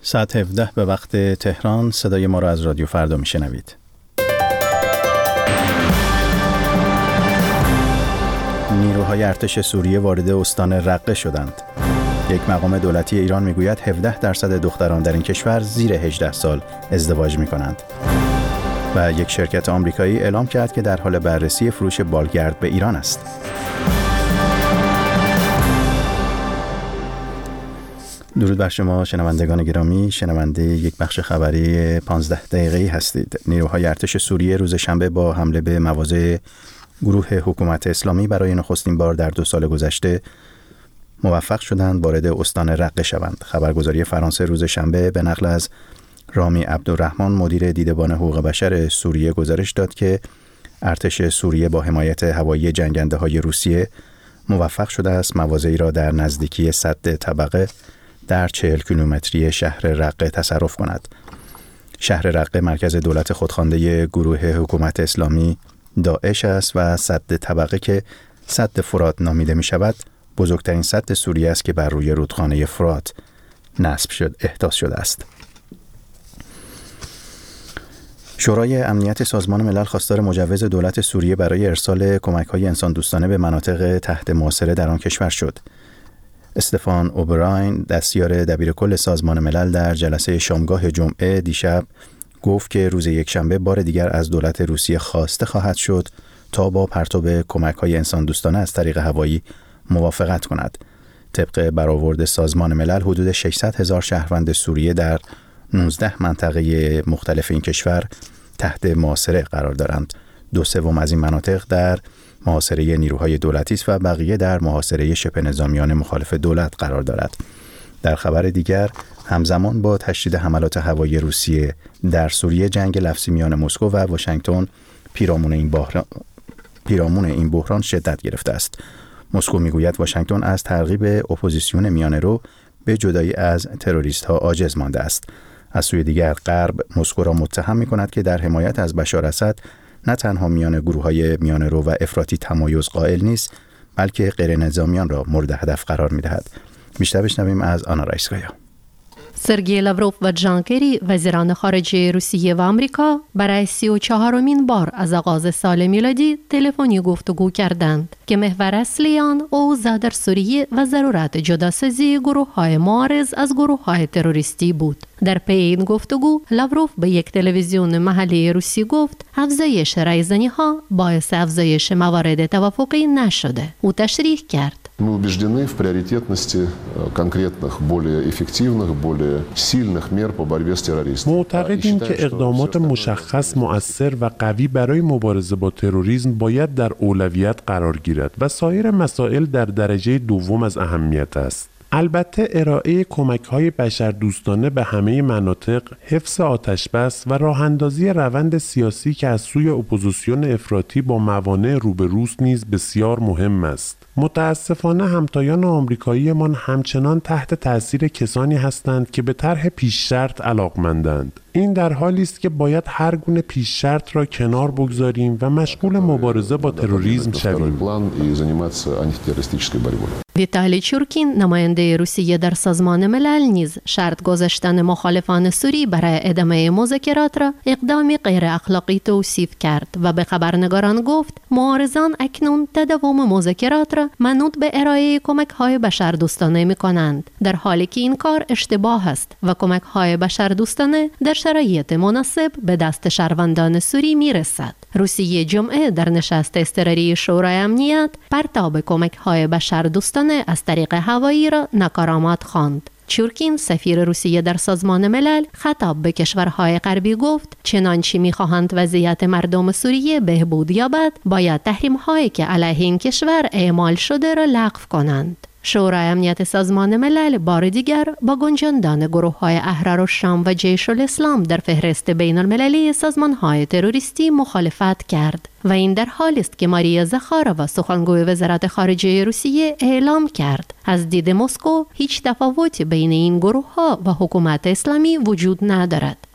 ساعت 17 به وقت تهران. صدای ما را از رادیو فردا میشنوید. نیروهای ارتش سوریه وارد استان رقه شدند. یک مقام دولتی ایران میگوید 17% دختران در این کشور زیر 18 سال ازدواج میکنند. و یک شرکت آمریکایی اعلام کرد که در حال بررسی فروش بالگرد به ایران است. درود بر شما شنوندگان گرامی، شنونده یک بخش خبری 15 دقیقه‌ای هستید. نیروهای ارتش سوریه روز شنبه با حمله به مواضع گروه حکومت اسلامی برای نخستین بار در 2 سال گذشته موفق شدند وارد استان رقه شوند. خبرگزاری فرانسه روز شنبه به نقل از رامی عبدالرحمن مدیر دیدبان حقوق بشر سوریه گزارش داد که ارتش سوریه با حمایت هوایی جنگنده‌های روسیه موفق شده است مواضعی را در نزدیکی سد طبقه در 40 کیلومتری شهر رقه تصرف کند. شهر رقه مرکز دولت خودخوانده گروه حکومت اسلامی داعش است و سد طبقه که سد فرات نامیده می شود بزرگترین سد سوریه است که بر روی رودخانه فرات احداث شده است. شورای امنیت سازمان ملل خواستار مجوز دولت سوریه برای ارسال کمک‌های انسان‌دوستانه به مناطق تحت محاصره در آن کشور شد. استفان اوبراین دستیار دبیرکل سازمان ملل در جلسه شامگاه جمعه دیشب گفت که روز یکشنبه بار دیگر از دولت روسیه خواسته خواهد شد تا با پرتاب کمک‌های انسان‌دوستانه از طریق هوایی موافقت کند. طبق برآورد سازمان ملل حدود 600,000 شهروند سوریه در 19 منطقه مختلف این کشور تحت محاصره قرار دارند. 2/3 از این مناطق در محاصره نیروهای دولتی است و بقیه در محاصره شبه نظامیان مخالف دولت قرار دارد. در خبر دیگر، همزمان با تشدید حملات هوایی روسیه در سوریه جنگ لفظی میان مسکو و واشنگتن پیرامون این بحران شدت گرفته است. مسکو میگوید واشنگتن از ترغیب اپوزیسیون میانه‌رو به جدایی از تروریست‌ها عاجز مانده است. از سوی دیگر غرب مسکو را متهم می‌کند که در حمایت از بشار اسد نه تنها میان گروه‌های میانه‌رو و افراطی تمایز قائل نیست، بلکه غیر نظامیان را مورد هدف قرار می‌دهد. بیشتر بشنویم از آنا رایسکایا. سرگئی لاوروف و جان کری وزیران خارجه روسیه و آمریکا برای 34مین بار از آغاز سال میلادی تلفنی گفتگو کردند که محور اصلی آن اوضاع در سوریه و ضرورت جداسازی گروه‌های معارض از گروه‌های تروریستی بود. در پی این گفتگو لاوروف به یک تلویزیون محلی روسی گفت افزایش رایزنی‌ها باعث افزایش موارد توافقی نشده. او تشریح کرد: Мы убеждены в приоритетности конкретных, более эффективных, более сильных мер по борьбе с терроризмом. معتقدیم که اقدامات مشخص، مؤثر و قوی برای مبارزه با تروریسم باید در اولویت قرار گیرد و سایر مسائل در درجه دوم از اهمیت است. البته ارائه کمک‌های بشردوستانه به همه مناطق، حفظ آتش‌بس و راه‌اندازی روند سیاسی که از سوی اپوزیسیون افراطی با موانع روبروست نیز بسیار مهم است. متاسفانه همتایان آمریکاییمان همچنان تحت تأثیر کسانی هستند که به طرح پیش شرط علاقمندند. این در حالی است که باید هر گونه پیش شرط را کنار بگذاریم و مشغول مبارزه با تروریسم شویم. ویتالی چورکین نماینده روسیه در سازمان ملل نیز شرط گذاشتن مخالفان سوری برای ادامه مذاکرات را اقدامی غیر اخلاقی توصیف کرد و به خبرنگاران گفت معارضان اکنون تداوم مذاکرات را منوط به ارائه کمک‌های بشردوستانه می‌کنند، در حالی که این کار اشتباه است و کمک‌های بشردوستانه در شرایط مناسب به دست شهروندان سوری می‌رسد. روسیه جمعه در نشست اضطراری شورای امنیت پرتاب کمک‌های بشردوستانه از طریق هوایی را ناکارآمد خواند. چورکین سفیر روسیه در سازمان ملل خطاب به کشورهای غربی گفت چنانچه می‌خواهند وضعیت مردم سوریه بهبود یابد باید تحریم‌هایی که علیه این کشور اعمال شده را لغو کنند. شورای امنیت سازمان ملل بار دیگر با گنجاندن گروه‌های احرار الشام و جیش الاسلام در فهرست بین المللی سازمان‌های تروریستی مخالفت کرد و این در حالی است که ماریا زخارova سخنگوی وزارت خارجه روسیه اعلام کرد از دید مسکو هیچ تفاوتی بین این گروه‌ها و حکومت اسلامی وجود ندارد.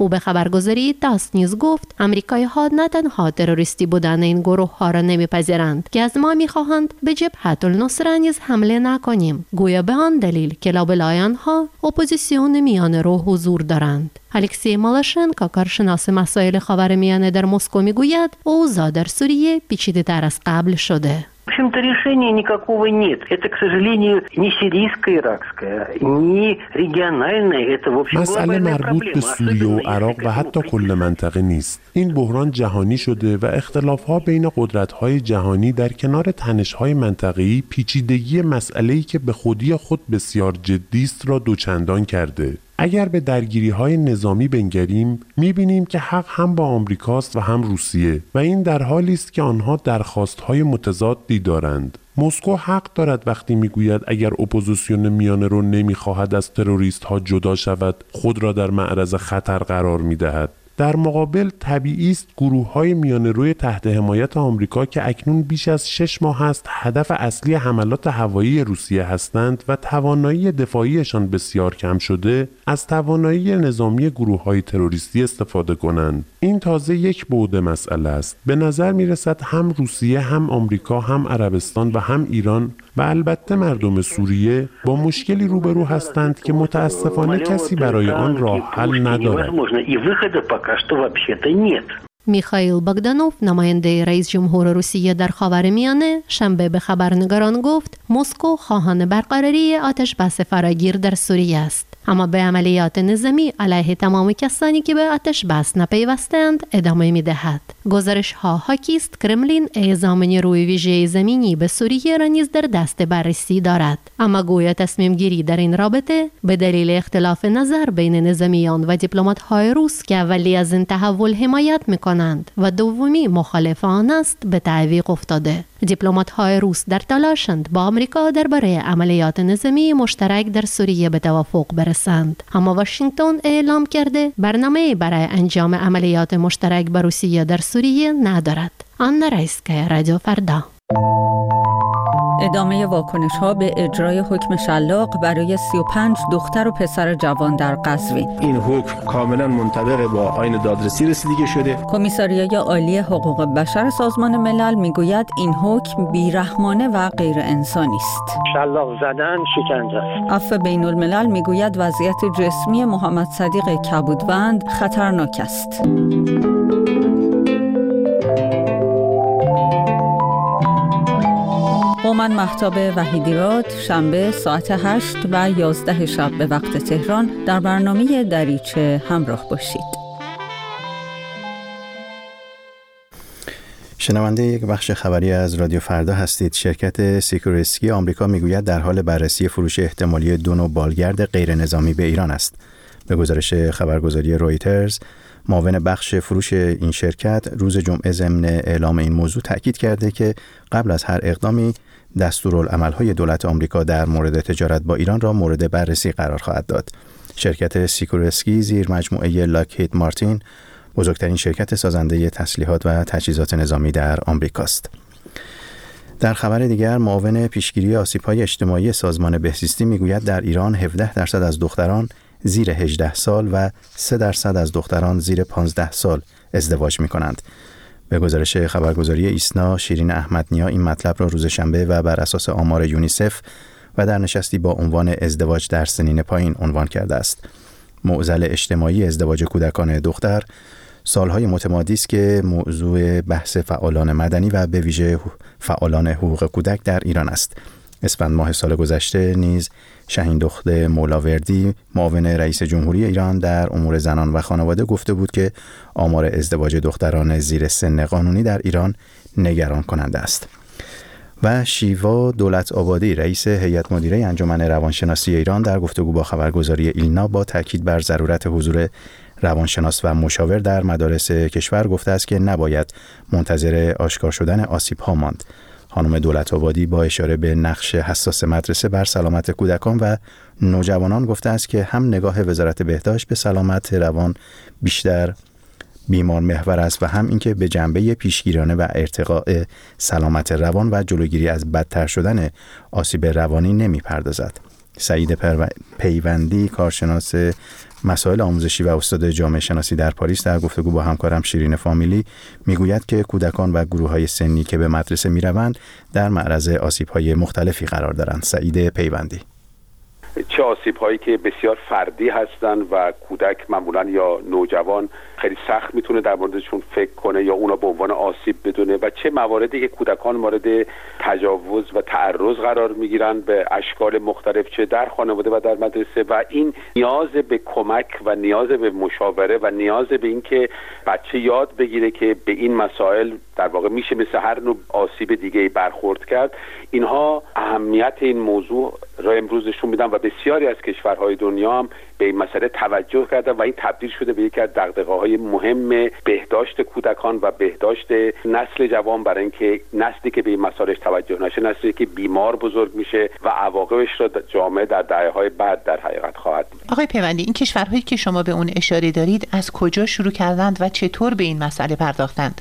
او به خبرگزاری تاس نیوز گفت آمریکایی‌ها نه تنها تروریستی بودن این گروه‌ها را نمی‌پذیرند که از ما می‌خواهند به جبهة النصره نیز حمله نکنیم، گویا به آن دلیل که لابلای آنها اپوزیسیون میانه رو حضور دارند. الکسی مالاشنکو کارشناس مسائل خاورمیانه در مسکو میگوید اوضاع در سوریه پیچیده‌تر از قبل شده. В общем-то, решения никакого нет. Это, к сожалению, не сирийско-иракское, не региональное. Это, в общем, مسئله مربوط به سوریه و عراق و حتی کل منطقه نیست. این بحران جهانی شده و اختلاف‌ها بین قدرت‌های جهانی در کنار تنش‌های منطقه‌ای پیچیدگی مسئله‌ای که به خودی خود بسیار جدی است را دوچندان کرده. اگر به درگیری‌های نظامی بنگریم می‌بینیم که حق هم با آمریکاست و هم روسیه و این در حالی است که آنها درخواست‌های متضادی دارند. مسکو حق دارد وقتی میگوید اگر اپوزیسیون میانه رو نمی‌خواهد از تروریست‌ها جدا شود خود را در معرض خطر قرار می‌دهد. در مقابل طبیعی است گروه‌های میانه‌روی تحت حمایت آمریکا که اکنون بیش از 6 ماه است هدف اصلی حملات هوایی روسیه هستند و توانایی دفاعیشان بسیار کم شده از توانایی نظامی گروه‌های تروریستی استفاده کنند. این تازه یک بعد مسئله است. به نظر می‌رسد هم روسیه هم آمریکا هم عربستان و هم ایران و البته مردم سوریه با مشکلی روبرو هستند که متاسفانه کسی برای آن راه حل ندارد. میخائیل باگدانوف نماینده رئیس جمهور روسیه در خاورمیانه شنبه به خبرنگاران گفت مسکو خواهان برقراری آتش بس فراگیر در سوریه است، اما به عملیات نظامی علیه تمام کسانی که به آتش بس نپیوستند ادامه می‌دهد. گزارش‌ها حاکی است کرملین اعزام نیروی ویژه زمینی به سوریه را نیز در دست بررسی دارد، اما گویا تصمیم گیری در این رابطه به دلیل اختلاف نظر بین نظامیان و دیپلمات‌های روس که اولی از این تحول حمایت می‌کنند و دومی مخالف آن است به تعویق افتاده. دیپلمات‌های روس در تلاشند با آمریکا درباره عملیات نظامی مشترک در سوریه به توافق برسند، اما واشنگتن اعلام کرده برنامه برای انجام عملیات مشترک با روسیه در سوریه ندارد. آنا رایسکایا، رادیو فردا. ادامه واکنش‌ها به اجرای حکم شلاق برای 35 دختر و پسر جوان در قزوین. این حکم کاملا منطبق با آیین دادرسی رسیدگی شده. کمیساریای عالی حقوق بشر سازمان ملل میگوید این حکم بیرحمانه و غیر انسانی است. شلاق زدن شکنجه است. عفو بین الملل میگوید وضعیت جسمی محمد صدیق کبودوند خطرناک است. قومن مهتاب وحیدیراد شنبه ساعت 8 و 11 شب به وقت تهران در برنامه دریچه همراه باشید. شنونده یک بخش خبری از رادیو فردا هستید. شرکت سیکورسکی آمریکا میگوید در حال بررسی فروش احتمالی 2 نوع بالگرد غیر نظامی به ایران است. به گزارش خبرگزاری رویترز، معاون بخش فروش این شرکت روز جمعه ضمن اعلام این موضوع تاکید کرده که قبل از هر اقدامی دستورالعمل‌های دولت آمریکا در مورد تجارت با ایران را مورد بررسی قرار خواهد داد. شرکت سیکورسکی زیر مجموعه لاکهید مارتین بزرگترین شرکت سازنده تسلیحات و تجهیزات نظامی در آمریکاست. در خبر دیگر، معاون پیشگیری آسیب‌های اجتماعی سازمان بهزیستی میگوید در ایران 17% از دختران زیر 18 سال و 3% از دختران زیر 15 سال ازدواج می‌کنند. به گزارش خبرگزاری ایسنا، شیرین احمدنیا این مطلب را روز شنبه و بر اساس آمار یونیسف و در نشستی با عنوان ازدواج در سنین پایین عنوان کرده است. معضل اجتماعی ازدواج کودکان دختر سالهای متمادی است که موضوع بحث فعالان مدنی و به ویژه فعالان حقوق کودک در ایران است. اسفند ماه سال گذشته نیز شهین دخت مولاوردی معاون رئیس جمهوری ایران در امور زنان و خانواده گفته بود که آمار ازدواج دختران زیر سن قانونی در ایران نگران کننده است. و شیوا دولت آبادی رئیس هیئت مدیره انجمن روانشناسی ایران در گفتگو با خبرگزاری ایلنا با تاکید بر ضرورت حضور روانشناس و مشاور در مدارس کشور گفته است که نباید منتظر آشکار شدن آسیب‌ها ماند. خانم دولت آبادی با اشاره به نقش حساس مدرسه بر سلامت کودکان و نوجوانان گفته است که هم نگاه وزارت بهداشت به سلامت روان بیشتر بیمار محور است و هم اینکه به جنبه پیشگیرانه و ارتقاء سلامت روان و جلوگیری از بدتر شدن آسیب روانی نمی‌پردازد. سعید پیوندی، کارشناس مسائل آموزشی و استاد جامعه شناسی در پاریس، در گفتگو با همکارم شیرین فامیلی میگوید که کودکان و گروه‌های سنی که به مدرسه میروند در معرض آسیب‌های مختلفی قرار دارند. سعید پیوندی: چه آسیب‌هایی که بسیار فردی هستند و کودک معمولاً یا نوجوان خیلی سخت میتونه در موردشون فکر کنه یا اونا به عنوان آسیب بدونه، و چه مواردی که کودکان مورد تجاوز و تعرض قرار میگیرن به اشکال مختلف، چه در خانواده و در مدرسه، و این نیاز به کمک و نیاز به مشاوره و نیاز به این که بچه یاد بگیره که به این مسائل در واقع میشه مثل هر نوع آسیب دیگه برخورد کرد. اینها اهمیت این موضوع را امروز نشون میدن و بسیاری از کشورهای دنیا هم به این مسئله توجه کردن و این تبدیل شده به یکی از دغدغه‌های مهم بهداشت کودکان و بهداشت نسل جوان، برای اینکه نسلی که به این مسائل توجه نشه نسلی که بیمار بزرگ میشه و عواقبش را جامعه در دهه‌های بعد در حقیقت خواهد دید. آقای پیوندی، این کشورهایی که شما به اون اشاره دارید از کجا شروع کردند و چطور به این مسئله پرداختند؟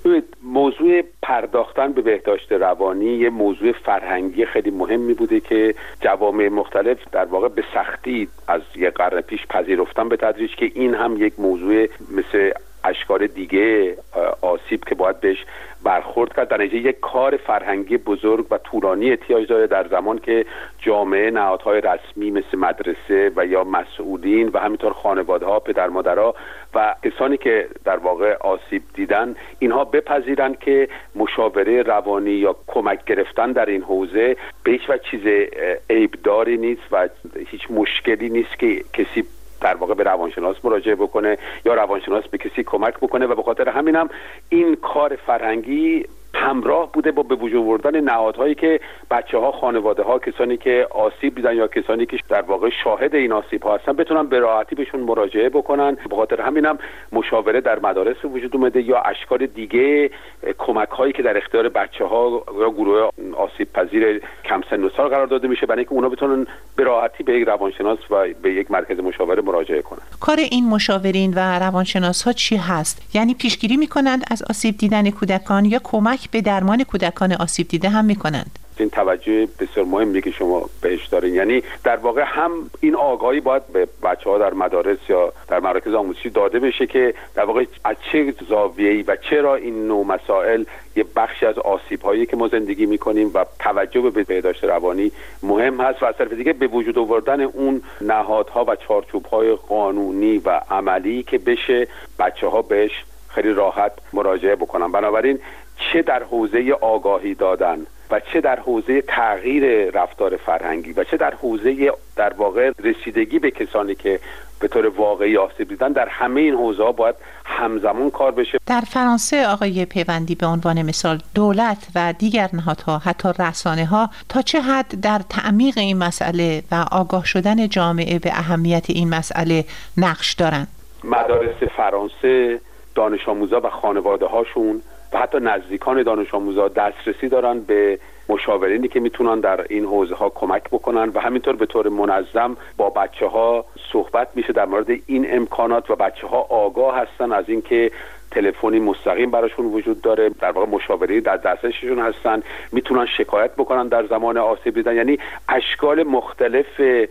موضوع پرداختن به بهداشت روانی یه موضوع فرهنگی خیلی مهمی بوده که جوامع مختلف در واقع به سختی از یک قرن پیش پذیرفتن به تدریج که این هم یک موضوع مثل اشکال دیگه آسیب که باید بهش برخورد کرد، در نتیجه یک کار فرهنگی بزرگ و طولانی احتیاج داره در زمان که جامعه، نهادهای رسمی مثل مدرسه و یا مسئولین و همینطور خانواده‌ها، پدر مادرها و کسانی که در واقع آسیب دیدن، اینها بپذیرن که مشاوره روانی یا کمک گرفتن در این حوزه به هیچ وجه چیز عیبداری نیست و هیچ مشکلی نیست که کسی در واقع به روانشناس مراجعه بکنه یا روانشناس به کسی کمک بکنه، و به خاطر همینم این کار فرهنگی همراه بوده با به وجود آوردن نهادهایی که بچه‌ها، خانواده‌ها، کسانی که آسیب دیدن یا کسانی که در واقع شاهد این آسیب‌ها هستن بتونن به راحتی بهشون مراجعه بکنن. به خاطر همینم مشاوره در مدارس وجود اومده یا اشکال دیگه کمک‌هایی که در اختیار بچه‌ها یا گروه آسیب پذیر کم سن و سال قرار داده میشه برای اینکه اونا بتونن به راحتی به یک روانشناس و به یک مرکز مشاوره مراجعه کنن. کار این مشاورین و روانشناس‌ها چی هست؟ یعنی پیشگیری می‌کنند از آسیب دیدن کودکان یا کمک به درمان کودکان آسیب دیده هم می‌کنند؟ این توجه بسیار مهمی که شما بهش دارین، یعنی در واقع هم این آگاهی باید به بچه‌ها در مدارس یا در مراکز آموزشی داده بشه که در واقع از چه زاویه‌ای و چرا این نوع مسائل یه بخشی از آسیب‌هایی که ما زندگی می‌کنیم و توجه به بهداشت روانی مهم هست، و از طرف دیگه به وجود آوردن اون نهادها و چارچوب‌های قانونی و عملی که بشه بچه‌ها بهش خیلی راحت مراجعه بکنن. بنابراین چه در حوزه آگاهی دادن و چه در حوزه تغییر رفتار فرهنگی و چه در حوزه در واقع رسیدگی به کسانی که به طور واقعی آسیب دیدن، در همه این حوزه‌ها باید همزمان کار بشه. در فرانسه آقای پیوندی، به عنوان مثال دولت و دیگر نهادها، حتی رسانه‌ها، تا چه حد در تعمیق این مسئله و آگاه شدن جامعه به اهمیت این مسئله نقش دارند؟ مدارس فرانسه، دانش آموزا و خانواده هاشون و حتی نزدیکان دانش آموزا دسترسی دارن به مشاورینی که میتونن در این حوزه ها کمک بکنن و همینطور به طور منظم با بچه ها صحبت میشه در مورد این امکانات و بچه ها آگاه هستن از اینکه تلفنی مستقیم براشون وجود داره، در واقع مشاوره در دسترسشون هستن، میتونن شکایت بکنن در زمان آسیب دیدن. یعنی اشکال مختلف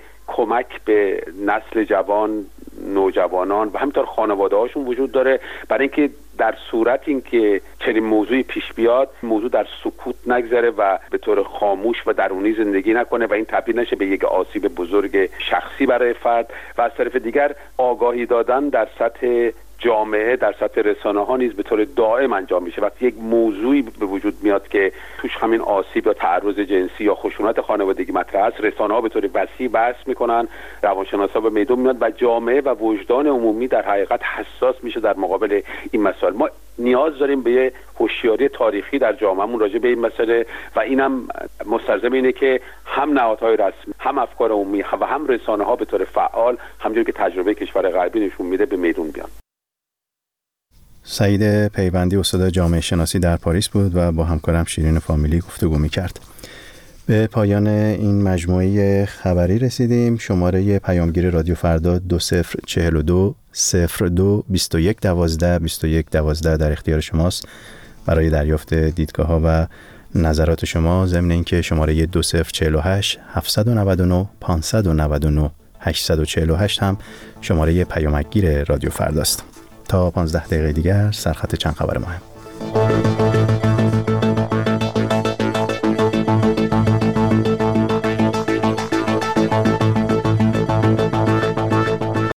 کمک به نسل جوان، نوجوانان و همینطور خانواده هاشون وجود داره، برای اینکه در صورت اینکه چنین موضوعی پیش بیاد، موضوع در سکوت نگذره و به طور خاموش و درونی زندگی نکنه و این تبدیل نشه به یک آسیب بزرگ شخصی برای فرد. و از طرف دیگر آگاهی دادن در سطح جامعه، در سطح رسانه ها نیز به طور دائم انجام میشه. وقتی یک موضوعی به وجود میاد که توش همین آسیب یا تعرض جنسی یا خشونت خانوادگی مطرح است، رسانه ها به طور وسیع بحث میکنن، روانشناسا به میدون میاد و جامعه و وجدان عمومی در حقیقت حساس میشه در مقابل این مسائل. ما نیاز داریم به یه هوشیاری تاریخی در جامعهمون راجع به این مسئله و اینم مستلزم اینه که هم نهادهای رسمی، هم افکار عمومی و هم رسانه ها به طور فعال، همونجوری که تجربه کشور غربی نشون میده، به میدون بیان. سعید پیوندی، استاد جامعه شناسی در پاریس بود و با همکارم شیرین فامیلی گفتگو می‌کرد. به پایان این مجموعه خبری رسیدیم. شماره پیامگیر رادیو فردا 2042 02 21 12 21 12 در اختیار شماست برای دریافت دیدگاه‌ها و نظرات شما ضمن اینکه شماره 2048 799 599 848 هم شماره پیامکگیر رادیو فرداست. تا 15 دقیقه دیگر سرخط چند خبر مهم.